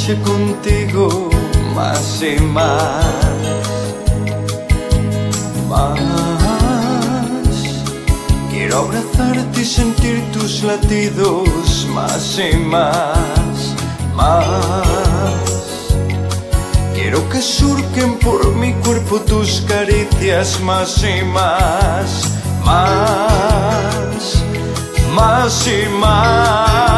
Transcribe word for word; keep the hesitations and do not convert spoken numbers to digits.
noche contigo más y más, más. Quiero abrazarte y sentir tus latidos más y más, más. Quiero que surquen por mi cuerpo tus caricias más y más, más, más y más.